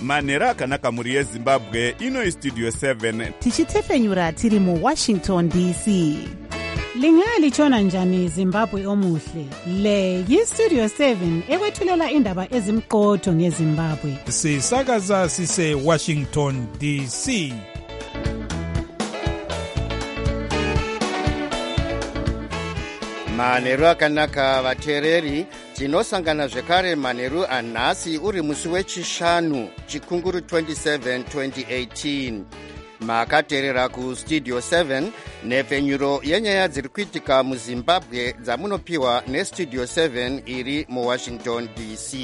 manhero akanaka mhuri yezimbabwe. Ino istudio 7 tichitefenyura tiri muWashington DC. Lingalitshona njani Zimbabwe omuhle? Le yistudio 7 ekwethulela indaba ezimqotho ngeZimbabwe. Sisakaza sise Washington DC. Manheru akanaka vateereri, tinosangana zvekare manheru anhasi uri musi wechishanu chikunguru 27 2018. Makateerera kustudio 7 nhepfenyuro yenyaya dziri kuitika muZimbabwe dzamunopiwa nestudio 7 iri muWashington DC.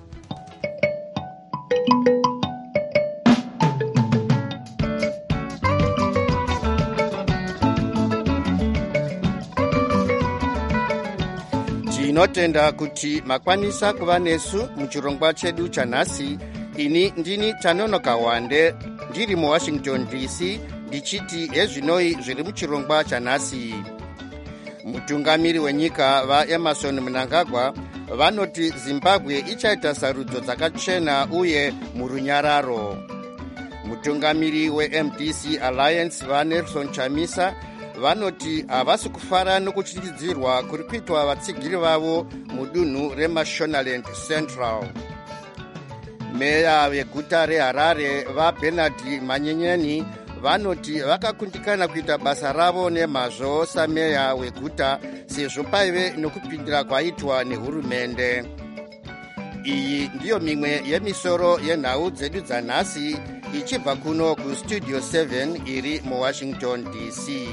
Tinotenda kuti makwanisa kuva nesu muchirongwa chedu chanhasi. Ini ndini Tanonoka Wande ndiri muWashington DC ndichiti ezvinoi zviri muchirongwa chanhasi. Mutungamiri wenyika vaEmerson Mnangagwa vanoti Zimbabwe ichaita sarudzo dzakachena uye murunyararo. Mutungamiri weMDC Alliance vaNelson Chamisa vanoti havasi kufara nokuchinjidzirwa kuri kuitwa vatsigiri vavo mudunhu reMashonaland Central. Meya veguta reHarare vaBernard Manyenyeni vanoti vakakundikana kuita basa ravo nemazvo sameya weguta sezvo paive nokupindira kwaitwa nehurumende. Iyi ndiyo mimwe yemisoro yenhau dzedu dzanhasi ichibva kuno kustudio 7 iri muWashington DC.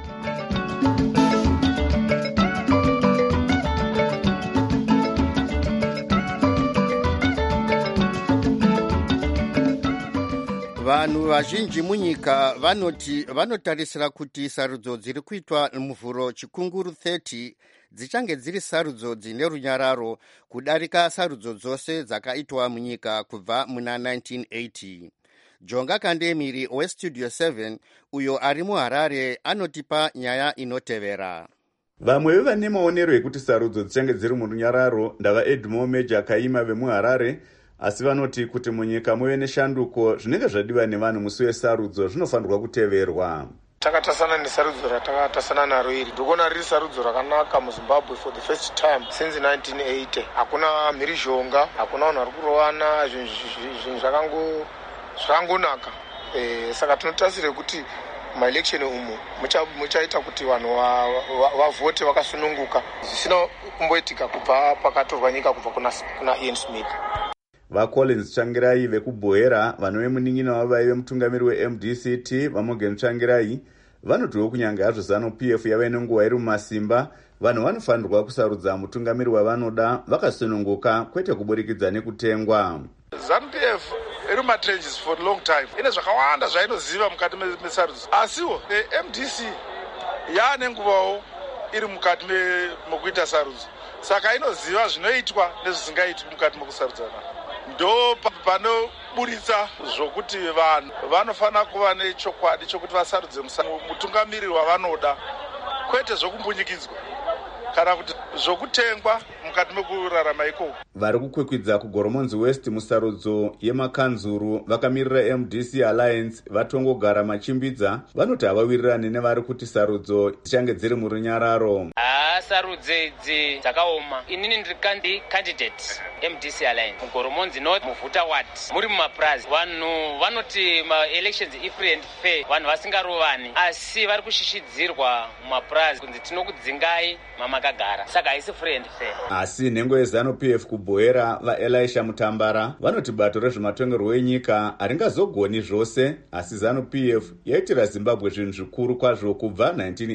Vanhu vazhinji munyika vanotarisira kuti sarudzo dziri kuitwa muvhuro chikunguru 30 dzichange dziri sarudzo dzine runyararo kudarika sarudzo dzose dzakaitwa munyika kubva muna 1980. Jonga Kandemiri westudio 7 uyo ari muHarare anotipa nyaya inotevera. Vamwe vane maonero ekuti sarudzo dzichange dziri murunyararo ndava Edmo Meja Kaima vemuHarare, asi vanoti kuti munyika muve neshanduko zvinenge zvadiwa nevanhu musi wesarudzo zvinofanirwa kuteverwa. Takatasana nesarudzo ratakatasana naro iri ndikuona riri sarudzo rakanaka muZimbabwe for the first time since 1980. Hakuna mhirizhonga, hakuna vanhu vari kurowana, zvinhu zvakangonaka. Saka tinotasire kuti maelection umu muchaita kuti vanhu vavote vakasununguka zvisina kumboitika kubva pakatorwa nyika kubva kuna Ian Smith. VaCollins Tsvangirai vekubhohera vanove munin'ina wavaive mutungamiri weMDCT vaMorgan Tsvangirai vanotiwo kunyange hazvo ZANU-PF yave nenguva iri mumasimba, vanhu vanofanirwa kusarudza mutungamiri wavanoda vakasununguka kwete kuburikidza nekutengwa. ZANU-PF iri mumatrenches for a long time, ine zvakawanda zvainoziva mukati mesarudzo, asiwo MDC yaane nguvawo iri mukati mokuita sarudzo, saka inoziva zvinoitwa nezvisingaitwi mukati mokusarudzana. Ndo panoburitsa zvokuti vanhu vanofanira kuva nechokwadi chokuti vasarudze mutungamiri wavanoda, kwete zvokumbunyikidzwa kana kuti zvokutengwa mukati mekurarama ikoko. Vari kukwikwidza kuGoromonzi West musarudzo yemakanzuru vakamirira MDC Alliance vatongogara machimbidza vanoti havawirirani nevari kuti sarudzo dzichange dziri murunyararo. Sarudzo idzi dzakaoma. Inini ndiri candidate MDC Alliance muGoromonzi North muVuta Ward muri mumaprazi. Vanhu vanoti elections ifree and fair, vanhu vasingarovani, asi vari kushishidzirwa mumaprazi kunzi tinokudzingai mamakagara, saka haisi free and fair. Asi nhengo yeZANU-PF kubhohera vaElisha Mutambara vanoti bato rezvematongerwo enyika haringazogoni zvose, asi ZANU-PF yaitira Zimbabwe zvinhu zvikuru kwazvo kubva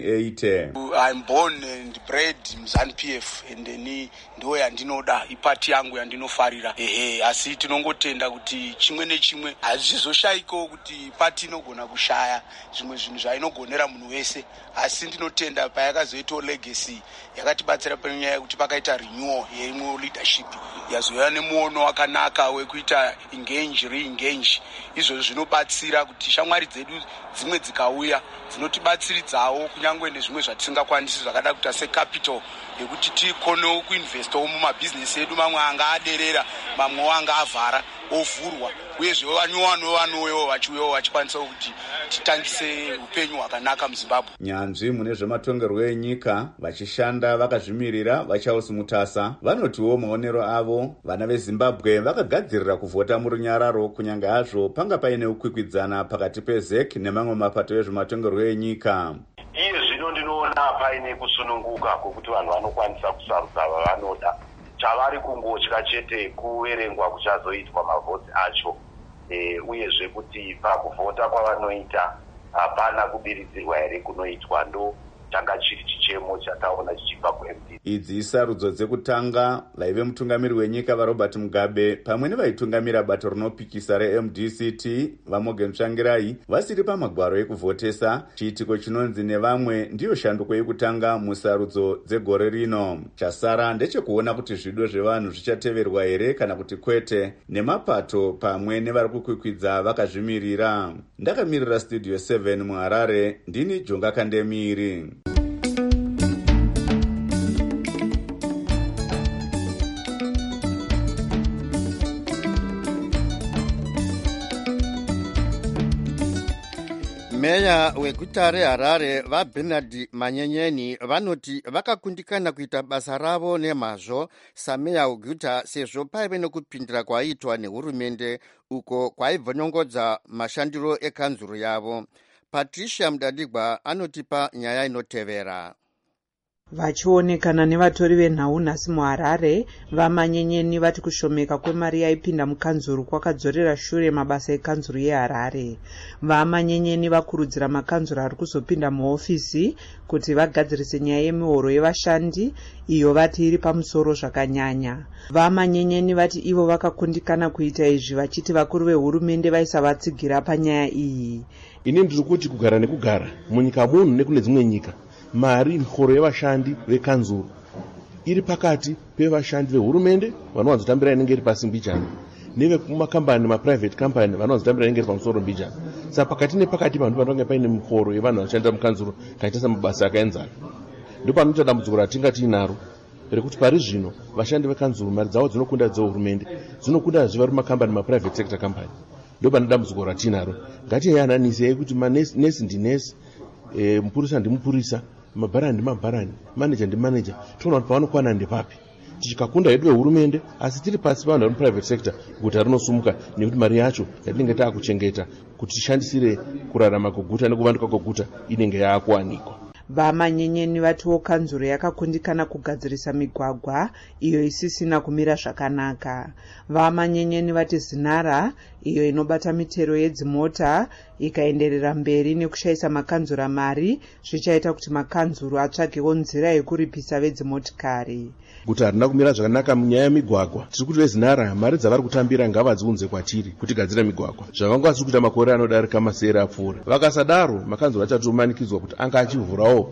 1980. I'm born and bred muZANU-PF ende ndiwo yandinoda, ipati yangu yandinofarira. Asi tinongotenda kuti chimwe nechimwe hazvizoshayiko kuti pati inogona kushaya zvimwe zvinhu zvainogonera munhu wese, asi ndinotenda payakazoitawo legacy yakatibatsira panyaya yekuti pakaita renewal yeimwe leadership yazouya nemuono wakanaka wekuita re-engage. Izvozvo zvinobatsira kuti shamwari dzedu dzimwe dzikauya dzinotibatsiridzawo kunyangwe nezvimwe zvatisingakwanisi zvakada kuita secapital yekuti tikonewo kuinvestawo mumabhizinesi edu, mamwe anga aderera, mamwewo anga avhara, ovhurwa uyezve vanyowanowo vachiuyawo vachikwanisa kuti titangise upenyu hwakanaka muZimbabwe. Nyanzvi mune zvematongerwo enyika vachishanda vakazvimirira vaCharles Mutasa vanotiwo maonero avo vana veZimbabwe vakagadzirira kuvhota murunyararo kunyange hazvo panga paine ukwikwidzana pakati peZEC nemamwe mapato ezvematongerwo enyika. Iye zvino ndinoona paine kusununguka kwokuti vanhu vanokwanisa kusarudza vavanoda. Chavari kungotya chete kuverengwa kuchazoitwa mavhoti acho, uyezve kuti pakuvhota kwavanoita hapana kubiridzirwa here kunoitwa. Ndo changa chiri chichemo chataona chichibva kuMDC. Idzi isarudzo dzekutanga vaive mutungamiri wenyika vaRobert Mugabe pamwe nevaitungamira bato rinopikisa reMDCT vaMorgan Tsvangirai vasiri pamagwaro ekuvhotesa, chiitiko chinonzi nevamwe ndiyo shanduko yekutanga musarudzo dzegore rino. Chasara ndechekuona kuti zvido zvevanhu zvichateverwa here kana kuti kwete, nemapato pamwe nevari kukwikwidza vakazvimirira. Ndakamirira Studio 7 muHarare, ndini Jonga Kandemiri. Meya weguta reHarare vaBernard Manyenyeni vanoti vakakundikana kuita basa ravo nemazvo sameya weguta sezvo paive nekupindira kwaitwa nehurumende uko kwaibvonyongodza mashandiro ekanzuru yavo. Patricia Mudadigwa anotipa nyaya inotevera. Vachionekana nevatori venhau nhasi muHarare, vaManyenyeni vati kushomeka kwemari yaipinda mukanzuru kwakadzorera shure mabasa ekanzuru yeHarare. VaManyenyeni vakurudzira makanzuru ari kuzopinda muhofisi kuti vagadzirise nyaya yemihoro yevashandi, iyo vati iri pamusoro zvakanyanya. VaManyenyeni vati ivo vakakundikana kuita izvi vachiti vakuru vehurumende vaisavatsigira panyaya iyi. Ini ndiri kuti kugara nekugara munyika munhu nekune dzimwe nyika, mari mihoro yevashandi vekanzuru iri pakati pevashandi vehurumende vanowanzotambira inenge iri pasi mbijana nevemakambani maprivate company vanowanzotambira inenge iri pamusoro mbijana. Saka pakati nepakati vanhu vanonge paine mihoro yevanhu vanoshandira mukanzuru kaita samabasa akaenzana. Ndipo panoita dambudziko ratinga tiinaro rekuti pari zvino vashandi vekanzuru mari dzavo dzinokunda dzehurumende, dzinokunda zviva makambani maprivate sector company. Ndipo pane dambudziko ratinaro. Ngatiyananise kuti manesi ndinesi, mupurisa ndimupurisa, mabharani ndimabharani, manager ndimanager, toona kuti pavanokwana ndepapi. Tichikakunda hedu vehurumende asi tiri pasi pavanhu vari muprivate sector, guta rinosumuka nekuti mari yacho yatinenge taakuchengeta kuti tishandisire kurarama kweguta nekuvanduka kweguta inenge yaakuwanikwa. VaManyenyeni vatiwo kanzuro yakakundikana kugadzirisa migwagwa iyo isisina kumira zvakanaka. VaManyenyeni vati zinhara iyo inobata mitero yedzimota ikaenderera mberi nekushayisa makanzura mari zvichaita kuti makanzuru atsvagewo nzira yekuripisa vedzimotikari. Guta harina kumira zvakanaka munyaya yemigwagwa. Tiri kuti vezinhara mari dzavari kutambira ngavadziunze kwatiri kuti gadzira migwagwa. Zvavangasi kuita makore anodarika masere apfuura. Vakasadaro makanzuru achatomanikidzwa kuti anga achivhurawo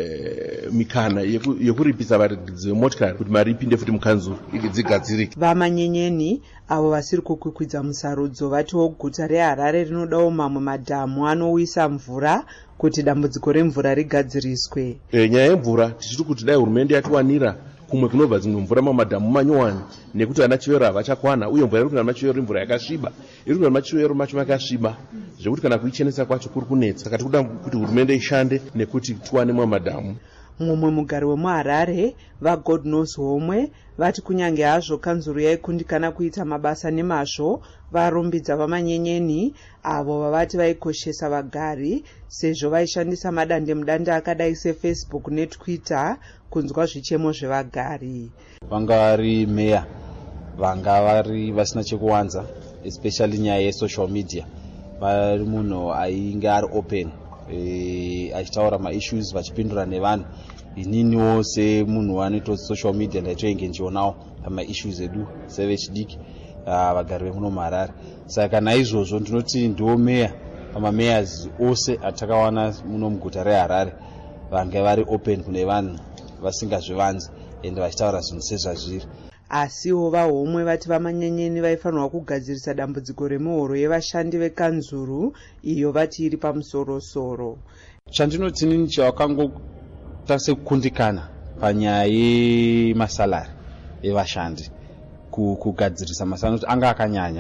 mikana yekuripisa varidzi vemotikari kuti mari ipinde futi mukanzuru dzigadzirike. VaManyenyeni avo vasiri kukwikwidza musarudzo vatiwo guta reHarare rinodawo mamwe madhamu anowisa mvura kuti dambudziko remvura rigadziriswe. Nyaya yemvura tichiri kuti dai hurumende yatiwanira kumwe kunobva dzimwe mvura mamadhamu manyowani nekuti ana chivero havachakwana, uye mvura iri kuna machivero imvura yakasviba, iri kuna machivero macho makasviba zvekuti kana kuichenesa kwacho kuri kunetsa. Saka tikuda kuti hurumende ishande nekuti tiwane mamadhamu. Mumwe mugari wemuHarare vaGod Knows Homwe vati kunyange hazvo kanzuru yaikundikana kuita mabasa nemazvo, varumbidza vaManyenyeni avo vavati vaikoshesa vagari sezvo vaishandisa madandemutande akadai seFacebook neTwitter kunzwa zvichemo zvevagari. Vanga vari meya vanga vari vasina chekuwanza, especially nyaya yesocial media. Vari munhu ainge ari open, achitaura maissues vachipindura nevanhu. Ininiwo semunhu wanoita social media ndaitoenge ndichionawo pamaissues edu sevechidiki vagari vemuno muHarare. Saka naizvozvo ndinoti ndiwo meya pamameyors ose atakawana muno muguta reHarare vange vari open kune vanhu vasingazvivanzi ende vachitaura zvinhu sezvazviri. Asiwo vaHomwe vati vaManyenyeni vaifanirwa kugadzirisa dambudziko remihoro yevashandi vekanzuru iyo vati iri pamusorosoro. Chandinoti inini chakangota sekukundikana panyaya yemasalari evashandi kugadzirisa masalari anga akanyanya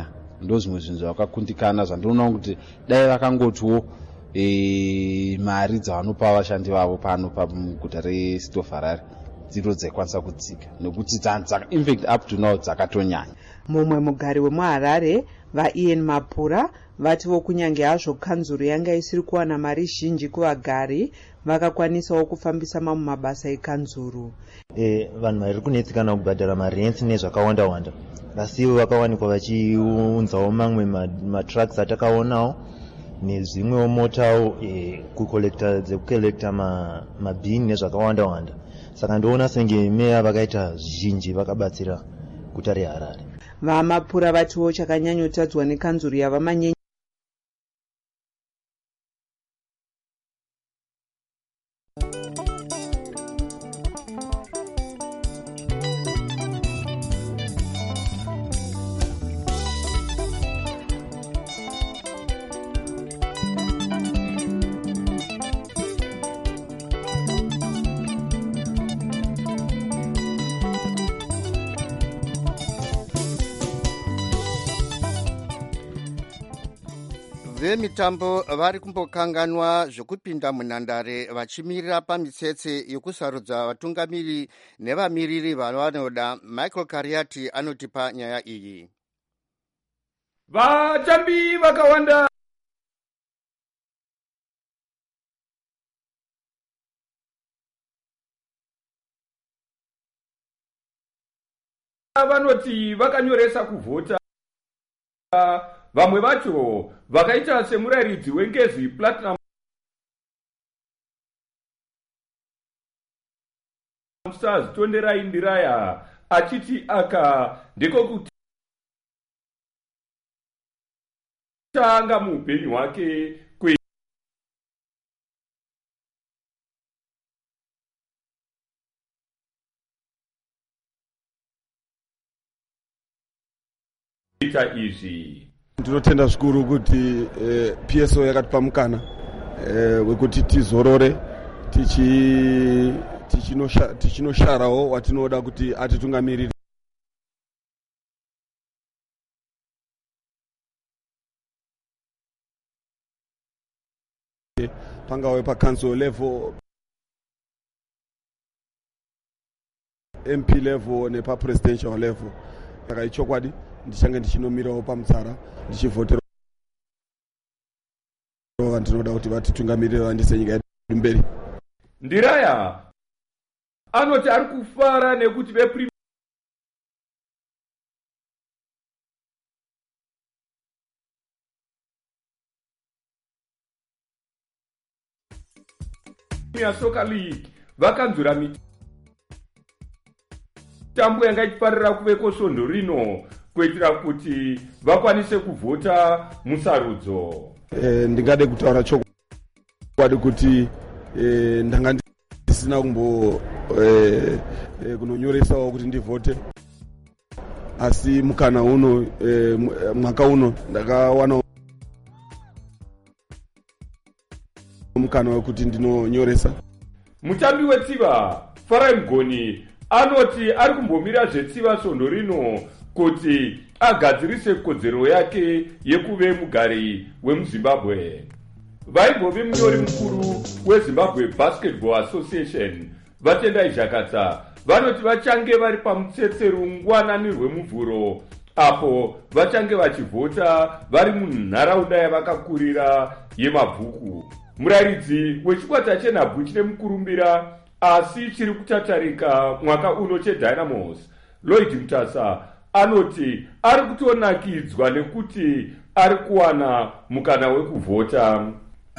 ndo zvimwe zvinhu zvakakundikana zvandinoona kuti dai vakangotiwo mari dzavanopa vashandi vavo pano pamuguta reSido Harare dziro dzaikwanisa kudzika nekuti infact up to now dzakatonyanya. mumwe mugari wemuharare vaIan Mapura vatiwo kunyange hazvo kanzuru yanga isiri kuwana mari zhinji kuvagari vakakwanisawo kufambisa mamwe mabasa ekanzuru. Vanhu vari kunetsekana kubhadhara marents nezvakawanda wanda, asi vakawanikwa vachiunzawo mamwe matrucks atakaonawo nezvimwewo motawo dzekukolekta mabhini nezvakawanda wanda. Saka ndoona senge meya vakaita zhinji vakabatsira guta reHarare. VaMapura vatiwo chakanyanyotadzwa nekanzuru yavamanyenye vemitambo vari kumbokanganwa zvokupinda munhandare vachimirira pamitsetse yokusarudza vatungamiri nevamiriri vanoda. Michael Kariati anotipa nyaya iyi. Vatambi vakawanda vanoti vakanyoresa kuvhota. Vamwe vacho vakaita semurairidzi weNgezi Platinum Stars Tonderai Ndiraya achiti aka ndiko kuti tanga muupenyu hwake kuita izvi. Ndinotenda zvikuru kuti PSO yakatipa mukana wekuti tizorore tichinosharawo watinoda kuti atitungamirire. Pangawe pa-council level, MP level nepa-presidential level. Saka ichokwadi ndichange ndichinomirawo pamutsara ndichivhotera ndinoda kuti vatitungamirire vaendese nyika yedu mberi. Ndiraya anoti ari kufara nekuti vePremier Soccer League vakanzura mitambo yanga ichifarira kuveko svondo rino kuitira kuti vakwanise kuvhota musarudzo. Ndingade kutaura chokwadi kuti ndanga ndisina kumbo kunonyoresawo kuti ndivhote, asi mukana uno mwaka uno ndakawana mukana wekuti ndinonyoresa. Mutambi wetsiva Farai Mgoni anoti ari kumbomira zvetsiva svondo rino kuti agadzirise kodzero yake yekuve mugari wemuZimbabwe. Vaimbove munyori mukuru weZimbabwe Basketball Association Vatendai Zhakatsa vanoti vachange vari pamutsetse rungwanani rwemuvhuro apo vachange vachivhota vari munharaunda yavakakurira yemabvuku. Murairidzi wechikwata chenhabvu chine mukurumbira asi chiri kutatarika mwaka uno cheDynamos Lloyd Mutasa anoti ari kutonakidzwa nekuti ari kuwana mukana wekuvhota.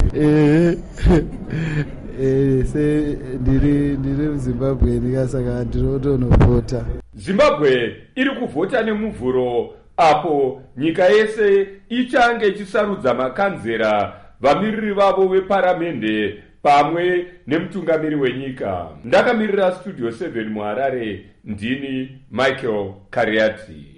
Se ndiri muZimbabwe ndikasaka ndinotonovhota. Zimbabwe iri kuvhota nemuvhuro apo nyika yese ichange ichisarudza makanzera vamiriri vavo veparamende pamwe nemutungamiri wenyika. Ndakamirira Studio 7 muHarare, ndini Michael Kariati.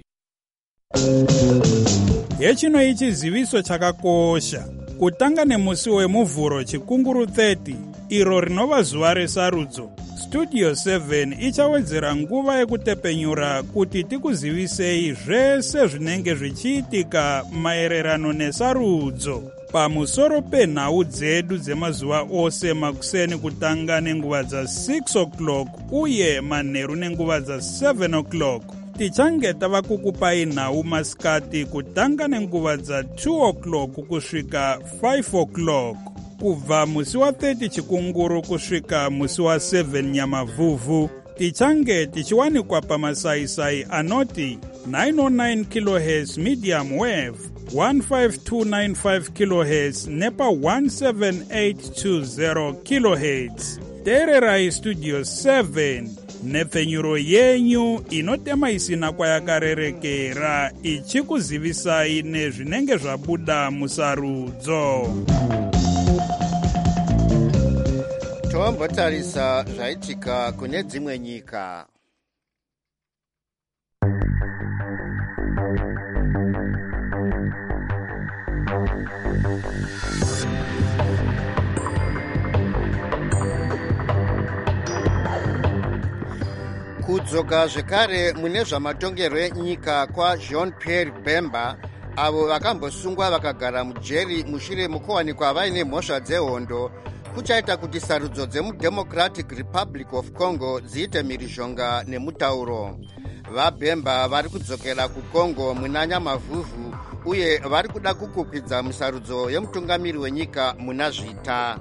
Yechino ichi ziviso chakakosha kutanga nemusi wemuvhuro chikunguru 30 iro rinova zuva resarudzo. studio 7 ichawedzera nguva yekutepenyura kuti tikuzivisei zvese zvinenge zvichiitika maererano nesarudzo pamusoro penhau dzedu dzemazuva ose makuseni kutanga nenguva dza6 o'clock uye manheru nenguva dza7 o'clock. Tichange tava kukupai nhau masikati kutanga nenguva dza2 o'clock kusvika 5 o'clock. Kubva musi wa30 chikunguru kusvika musi wa7 nyamavhuvhu tichange tichiwanikwa pamasaisai anoti 909 kHz medium wave, 15295 kHz nepa 17820 kHz. Teererai studio 7 nepfenyuro yenyu inotema isina kwayakarerekera ichikuzivisai nezvinenge zvabuda musarudzo. Tombotarisa zvaitika kune dzimwe nyika. Kudzoka zvekare mune zvamatongerwo enyika kwaJean-Pierre Bemba, avo vakambosungwa vakagara mujeri mushure mukuwanikwa vaine mhosva dzehondo, kuchaita kuti sarudzo dzemuDemocratic Republic of Congo dziite mhirizhonga nemutauro. VaBemba vari kudzokera kuCongo muna Nyamavhuvhu uye vari kuda kukukwidza musarudzo yemutungamiri wenyika muna Zvita.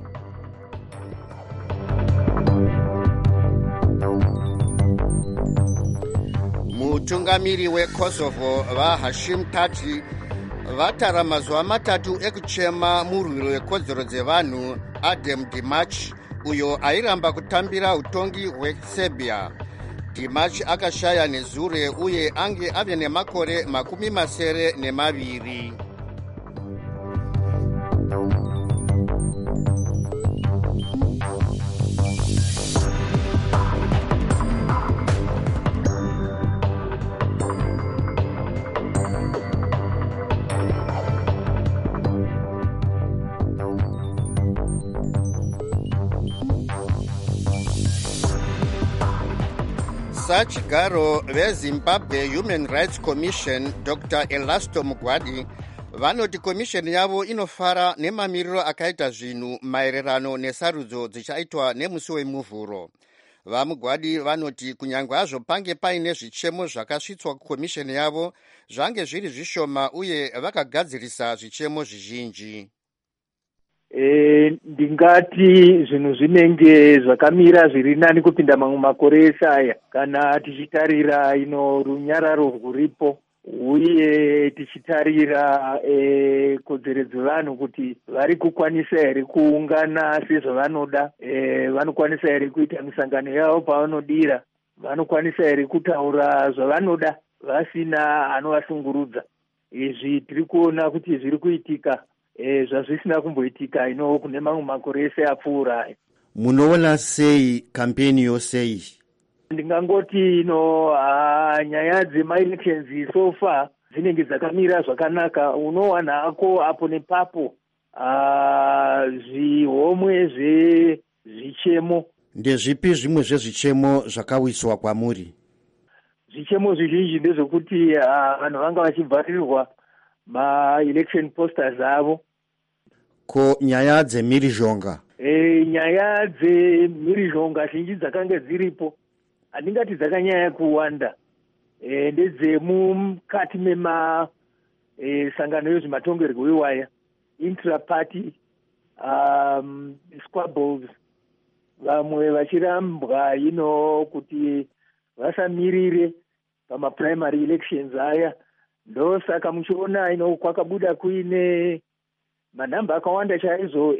Mutungamiri weKosovo vaHashim Tati vatara mazuva matatu ekuchema murwiro wekodzero dzevanhu Adem Dimach, uyo airamba kutambira utongi hweSerbia. Dimach akashaya nezure uye ange ave nemakore 72. Sachigaro veZimbabwe Human Rights Commission Dr. Elasto Mugwadi vanoti komisheni yavo inofara nemamiriro akaita zvinhu maererano nesarudzo dzichaitwa nemusi wemuvhuro. VaMugwadi vanoti kunyange hazvo pange paine zvichemo zvakasvitswa kukomisheni yavo, zvange zviri zvishoma uye vakagadzirisa zvichemo zvizhinji. Ndingati zvinhu zvinenge zvakamira zviri nani kupinda mamwe makore ese aya kana tichitarira runyararo rwuripo uye tichitarira kodzero dzevanhu kuti vari kukwanisa here kuungana sezvavanoda, vanokwanisa here kuita misangano yavo pavanodira, vanokwanisa here kutaura zvavanoda vasina anovashungurudza. Izvi tiri kuona kuti zviri kuitika zvazvisina kumboitika kune mamwe makore ese apfuura. Munoona sei kampeni yosei? Ndingangoti nyaya dzemaelections so far dzinenge dzakamira zvakanaka. Unowana hako apo nepapo zvihomwe zvezvichemo. Ndezvipi zvimwe zvezvichemo zvakawiswa kwamuri? Zvichemo zvizhinji ndezvekuti vanhu vanga vachibvarirwa ma-election posters avo. Ko nyaya dzemhirizhonga? Nyaya dzemhirizhonga zhinji dzakanga dziripo, handingati dzakanyanya kuwanda, ndedzemukati memasangano ezvematongerwo ewaya, intra-party squabbles, vamwe vachirambwa kuti vasamirire pama-primary elections aya. Ndosaka muchiona kwakabuda kuine manhamba akawanda chaizvo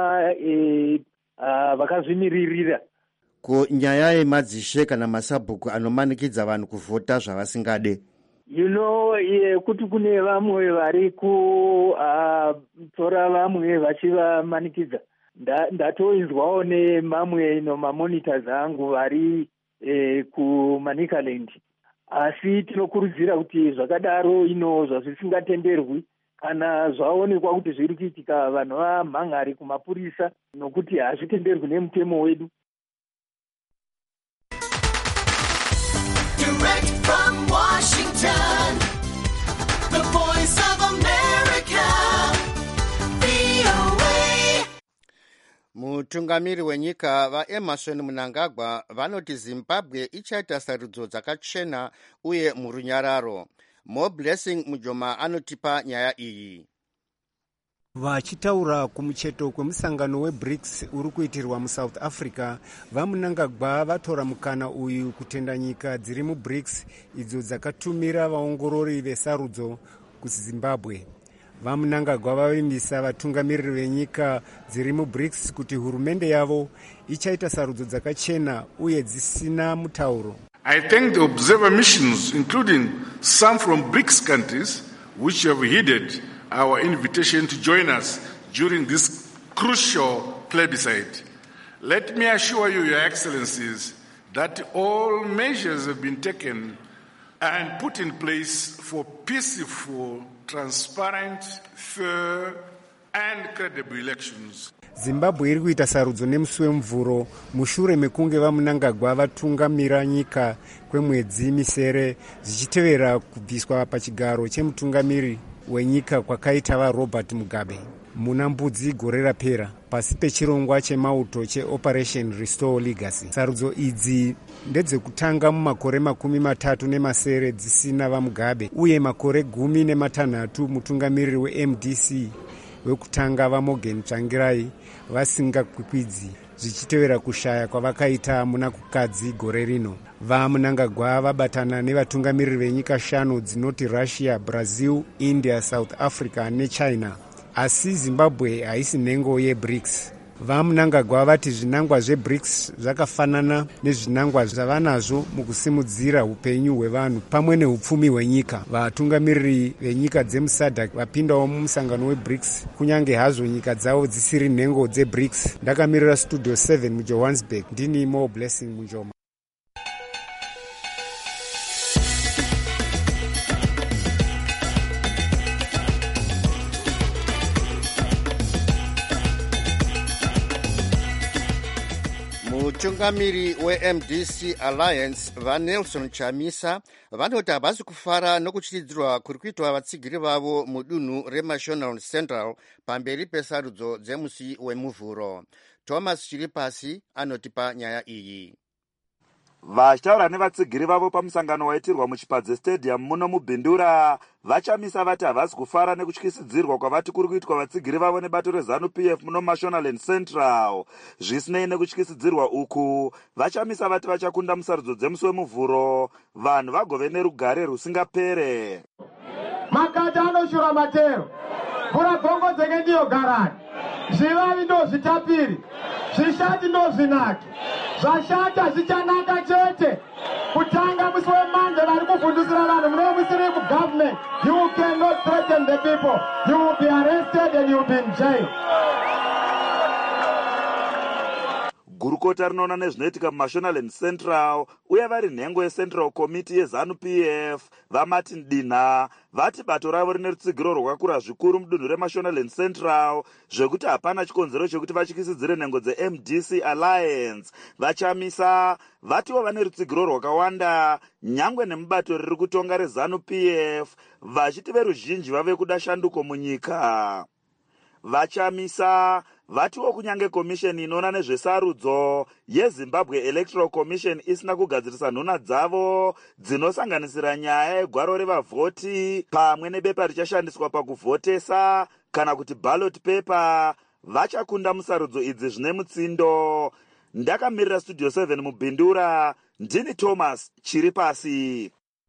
vakazvimiririra. Ko nyaya yemadzishe kana masabhuku anomanikidza vanhu kuvhota zvavasingade? Kuti kune vamwe vari kutora vamwe vachivamanikidza. Ndatoinzwawo nemamwe mamonitors angu vari kuManicaland. Asi tinokurudzira kuti zvakadaro zvazvisingatenderwi kana zvaonekwa kuti zviri kuitika vanhu vamhangari kumapurisa, nokuti hazvitenderwi nemutemo wedu. Washington, the voice of America, VOA. Mutungamiri wenyika vaEmerson Mnangagwa vanoti Zimbabwe ichaita sarudzo dzakachena uye murunyararo. More Blessing Mujoma anotipa nyaya iyi. Vachitaura kumucheto kwemusangano weBRICS uri kuitirwa muSouth Africa, vaMnangagwa vatora mukana uyu kutenda nyika dziri muBRICS idzo dzakatumira vaongorori vesarudzo kuZimbabwe. VaMnangagwa vavimbisa vatungamiriri venyika dziri muBRICS kuti hurumende yavo ichaita sarudzo dzakachena uye dzisina mutauro. I thank the observer missions, including some from BRICS countries, which have heeded our invitation to join us during this crucial plebiscite. Let me assure you, Your Excellencies, that all measures have been taken and put in place for peaceful, transparent, fair, and credible elections. Zimbabwe iri kuita sarudzo nemusi wemvuro mushure mekunge vaMnangagwa vatungamira nyika kwemwedzi misere zvichitevera kubviswa pachigaro chemutungamiri wenyika kwakaita vaRobert Mugabe muna mbudzi gore rapera pasi pechirongwa chemauto cheOperation Restore Legacy. Sarudzo idzi ndedzekutanga mumakore 30 dzisina vaMugabe uye makore 16 mutungamiriri weMDC wekutanga vaMorgan Tsvangirai vasingakwikwidzwi zvichitevera kushaya kwavakaita muna kukadzi gore rino. VaMnangagwa vabatana nevatungamiriri venyika 5 dzinoti Russia, Brazil, India, South Africa neChina. Asi Zimbabwe haisi nhengo yeBRICS. VaMnangagwa vati zvinangwa zveBRICS zvakafanana nezvinangwa zvavanazvo mukusimudzira upenyu hwevanhu pamwe neupfumi hwenyika. Vatungamiriri venyika dzemuSADC vapindawo mumusangano weBRICS kunyange hazvo nyika dzavo dzisiri nhengo dzeBRICS. Ndakamirira Studio 7 muJohannesburg, ndini More Blessing Mujoma. Mutungamiri weMDC Alliance vaNelson Chamisa vanoti havasi kufara nokuchitidzirwa kuri kuitwa vatsigiri vavo mudunhu reMashonaland Central pamberi pesarudzo dzemusi wemuvhuro. Thomas Chiripasi anotipa nyaya iyi. Vachitaura nevatsigiri vavo pamusangano waitirwa muChipadze Stadium muno muBhindura, vachamisa vati havasi kufara nekutyisidzirwa kwavati kuri kuitwa vatsigiri vavo nebato reZANU-PF muno Mashonaland Central. Zvisinei nekutyisidzirwa uku, vachamisa vati vachakunda musarudzo dzemusi wemuvhuro, vanhu vagove nerugare rusingapere. Makata anoshura matero, mvura gongo dzenge ndiyo garani, zvivavi ndo zvitapiri, zvishati ndo zvinaki, zvashata zvichanaka chete. Kutanga musi wemanje vari kuvhundusira vanhu munomusiri mugovernment. You cannot threaten the people. You will be arrested and you will be in jail. Gurukota rinoona nezvinoitika muMashonaland Central uye vari nhengo yeCentral Committee yeZANU-PF vaMartin Dinha vati bato ravo rine rutsigiro rwakakura zvikuru mudunhu reMashonaland Central zvekuti hapana chikonzero chekuti vatyisidzire nhengo dzeMDC Alliance. Vachamisa vatiwo vane rutsigiro rwakawanda nyangwe nemubato riri kutonga reZANU-PF vachiti veruzhinji vave kuda shanduko munyika. Vachamisa vatiwo kunyange komisheni inoona nezvesarudzo yeZimbabwe Electoral Commission isina kugadzirisa nhuna dzavo dzinosanganisira nyaya yegwaro revavhoti pamwe nebepa richashandiswa pakuvhotesa kana kuti ballot paper, vachakunda musarudzo idzi zvine mutsindo. Ndakamirira Studio 7 muBhindura, ndini Thomas Chiripasi.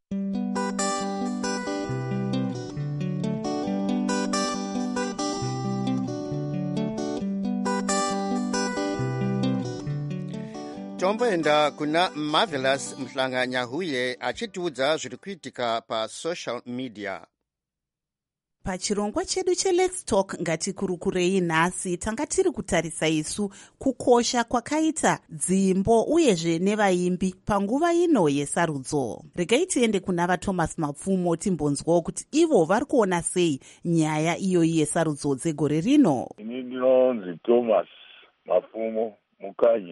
Tomboenda kuna Marvelous Mhlanga Nyahuye achitiudza zviri kuitika pasocial media. Pachirongwa chedu cheLet's Talk ngatikurukurei nhasi tanga tiri kutarisa isu kukosha kwakaita dzimbo uyezve nevaimbi panguva ino yesarudzo. Regai tiende kuna vaThomas Mapfumo timbonzwawo kuti ivo vari kuona sei nyaya iyoyi yesarudzo dzegore rino. Ini ndinonzi Thomas Mapfumo Mukanya.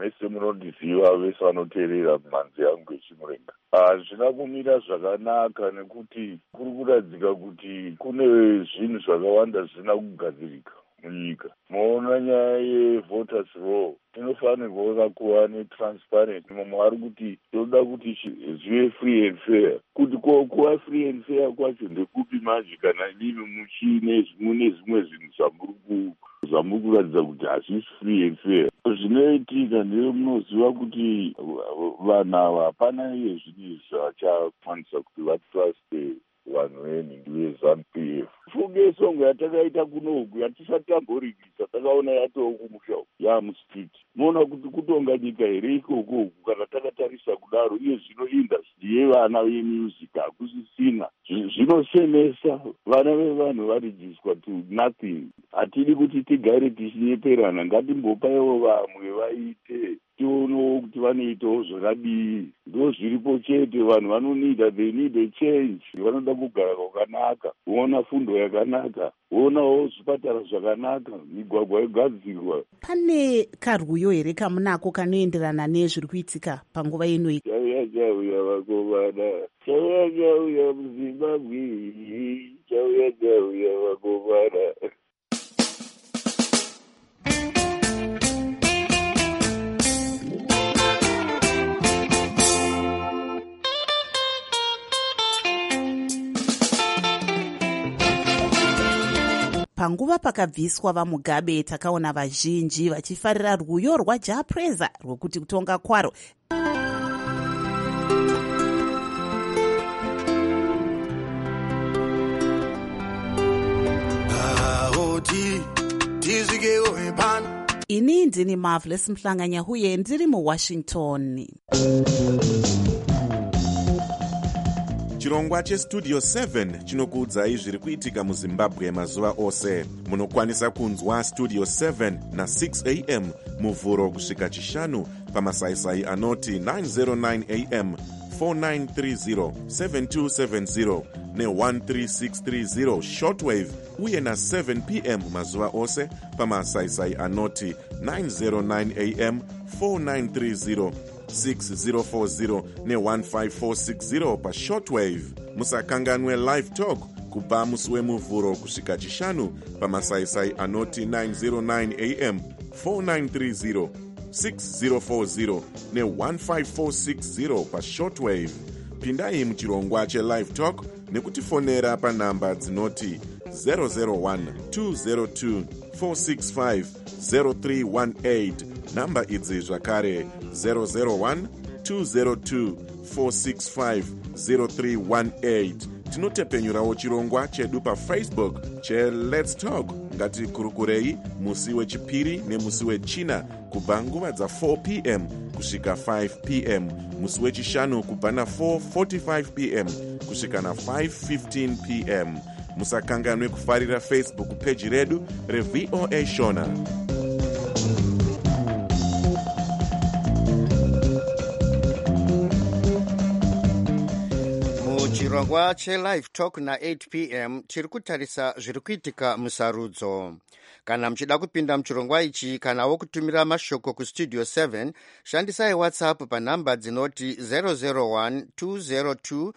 mese munondiziva vese vanoteerera mhanzi yangu yechimurenga. Hazvina kumira zvakanaka nekuti kuri kuradzika kuti kune zvinhu zvakawanda zvisina kugadzirika munyika. Moona nyaya yevoters law inofanirwa kuva netransparent. Mumwe ari kuti toda kuti zvive free and fair. Kuti kuva free and fair kwacho ndekupi manje kana imi muchine mune zvimwe zvinhu zvamuri kuratidza kuti hazvisi free and fair. Zvinoitika ndeye munoziva kuti vanhu ava hapana iye zvinhu zvachakwanisa kuti vatruste vanhu venhingi veZANU-PF. Funge songo yatakaita kunoku yatisati tamboringisa takaona yatoo kumusha yamustreet. Moona kuti kutonga nyika here ikoko kana takatarisa kudaro. Iye zvino industry yevana vemusic hakusisina. Zvinosemesa vana vevanhu varijiswa to nothing. Hatidi kuti tigare tichinyeperana. Ngatimbopaiwo vamwe vaite tionewo kuti vanoitawo zvakadii. Ndo zviripo chete. Vanhu vanonida, they need a change. Vanoda kugara kwakanaka, kuona fundo yakanaka, kuonawo zvipatara zvakanaka, migwagwa yogadzirwa. Pane karwiyo here kamunako kanoenderana nezviri kuitika panguva ino? Chauya vakomana, chauya muZimbabwe, chauya vakomana. Panguva pakabviswa vaMugabe takaona vazhinji vachifarira rwiyo rwaJapreza rwekuti kutonga kwaro ini ndini Marvelous Mhlanganya huye ndiri muWashington. Chirongwa chestudio 7 chinokuudzai zviri kuitika muZimbabwe mazuva ose. Munokwanisa kunzwa studio 7 na 6 am muvhuro kusvika chishanu pamasaisai anoti 909 am 4930 7270 ne13630 shortwave uye na 7 pm mazuva ose pamasaisai anoti 909 am 4930 6040 ne15460 pashortwave. Musakanganwe live talk kubva musi wemuvhuro kusvika chishanu pamasaisai anoti 909 am 4930 6040 ne15460 pashortwave. Pindai muchirongwa chelive talk nekutifonera panhamba dzinoti 001 202 465 0318. Namba idzi zvakare 001 202 465 0318. Tinotepenyurawo chirongwa chedu paFacebook cheLet's Talk. Ngatikurukurei musi wechipiri nemusi wechina kubva nguva dza4 pm kusvika 5 pm, musi wechishanu kubva na4:45 pm kusvika na5:15 pm. Musakanganwe kufarira Facebook page redu reVOA Shona. Chirongwa chelive talk na 8 pm chiri kutarisa zviri kuitika musarudzo. Kana muchida kupinda muchirongwa ichi kanawo kutumira mashoko kustudio 7, shandisai WhatsApp panhamba dzinoti 001 202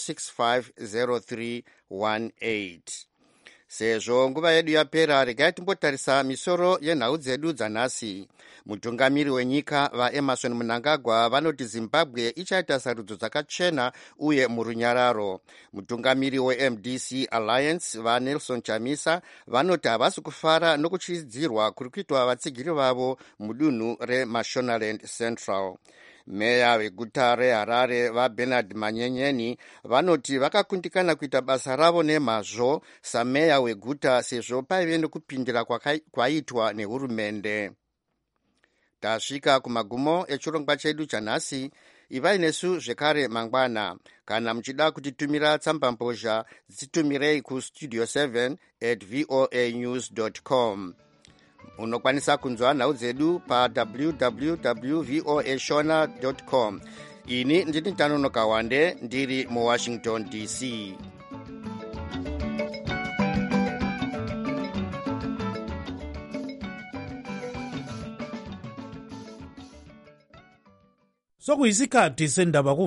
465 0318. Sezvo nguva yedu yapera, regai timbotarisa misoro yenhau dzedu dzanhasi. Mutungamiri wenyika vaEmmerson Mnangagwa vanoti Zimbabwe ichaita sarudzo dzakachena uye murunyararo. Mutungamiri weMDC Alliance vaNelson Chamisa vanoti havasi kufara nokuchidzirwa kuri kuitwa vatsigiri vavo mudunhu reMashonaland Central. Meya weguta reHarare vaBernard Manyenyeni vanoti vakakundikana kuita basa ravo nemazvo sameya weguta sezvo paive nekupindira kwaitwa nehurumende. Tasvika kumagumo echirongwa chedu chanhasi. Ivai nesu zvekare mangwana. Kana muchida kutitumira tsambambozha dzitumirei kustudio 7@voanews.com. Unokwanisa kunzwa nhau dzedu pa www.voashona.com. Ini ndini Tanono Kawande ndiri muWashington DC. sokuyisikhathi sendaba